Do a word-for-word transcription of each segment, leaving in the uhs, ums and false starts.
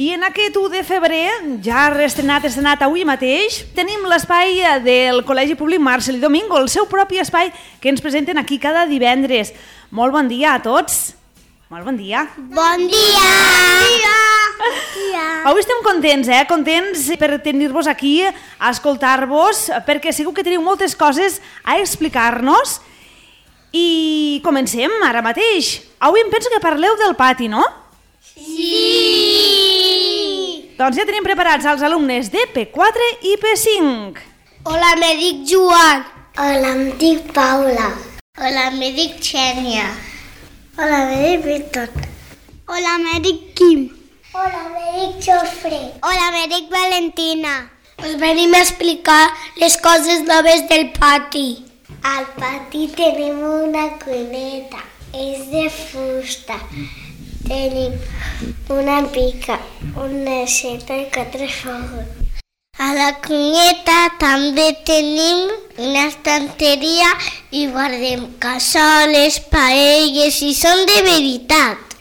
I en aquest u de febrer, ja reestrenat, estrenat avui mateix, tenim l'espai del Col·legi Públic Marcel·lí Domingo, el seu propi espai que ens presenten aquí cada divendres. Molt bon dia a tots. Molt bon dia. Bon dia. Bon dia. Avui estem contents, eh? Contents per tenir-vos aquí, a escoltar-vos, perquè segur que teniu moltes coses a explicar-nos. I comencem ara mateix. Avui em penso que parleu del pati, no? Sí! Doncs ja tenim preparats els alumnes de P quatre i P cinc. Hola, me dic Joan. Hola, em dic Paula. Hola, me dic Xènia. Hola, me dic Víctor. Hola, me dic Quim. Hola, me dic Jofre. Hola, me dic Valentina. Us venim a explicar les coses noves del pati. Al pati tenim una cuineta. És de fusta. Tenim una pica, una aixeta i quatre fogons. A la cuineta també tenim una estanteria i guardem cassoles, paelles i són de veritat.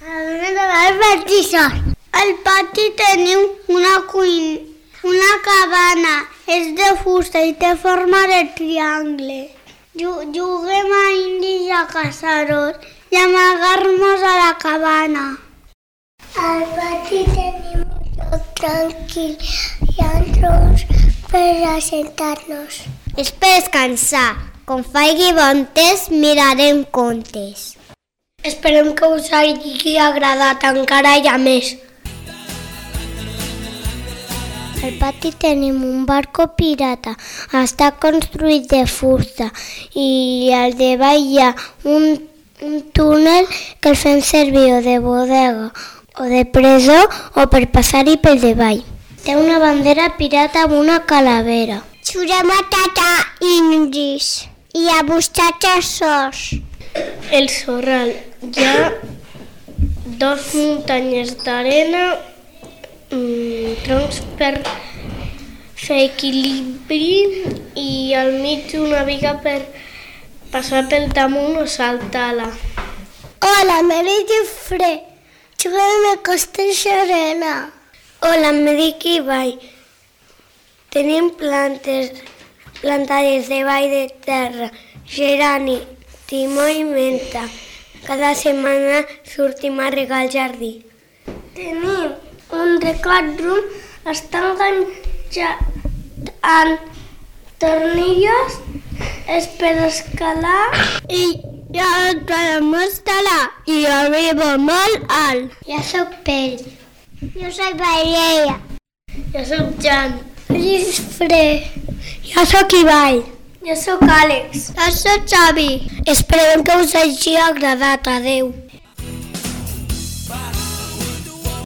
Al pati tenim una cuina, una cabana, és de fusta i té forma de triangle. Juguem a indis i a caçadors i amagar-nos a la cabana. Al pati tenim un lloc tranquil i altres per assentar-nos. És per descansar. Quan faci bon temps mirarem contes. Esperem que us hagi agradat encara hi ha més. Al pati tenim un barco pirata. Està construït de fusta i al davall hi ha un, un túnel que el fem servir o de bodega o de presó o per passar-hi pel davall. Té una bandera pirata amb una calavera. Juguem a matar indis i a buscar tresors. El Sorral. Hi ha dos muntanyes d'arena, mm, troncs per fer equilibri i al mig una viga per passar pel damunt o saltar-la. Hola, me dic Jofre. Juguem a Costa Serena. Hola, me dic Ibai. Tenim plantes plantades davall de terra, gerani, timó i menta. Cada setmana sortim a regar el jardí. Tenim un recat rum, està enganxat amb tornillos, és per escalar i ja podem escalar i arribo molt alt. Jo soc Pell. Jo soc Valeria. Jo soc Jan. Jo soc Fre. Jo soc Ibai. Jo soc Àlex. Jo soc Xavi. Esperem que us hagi agradat. Adéu.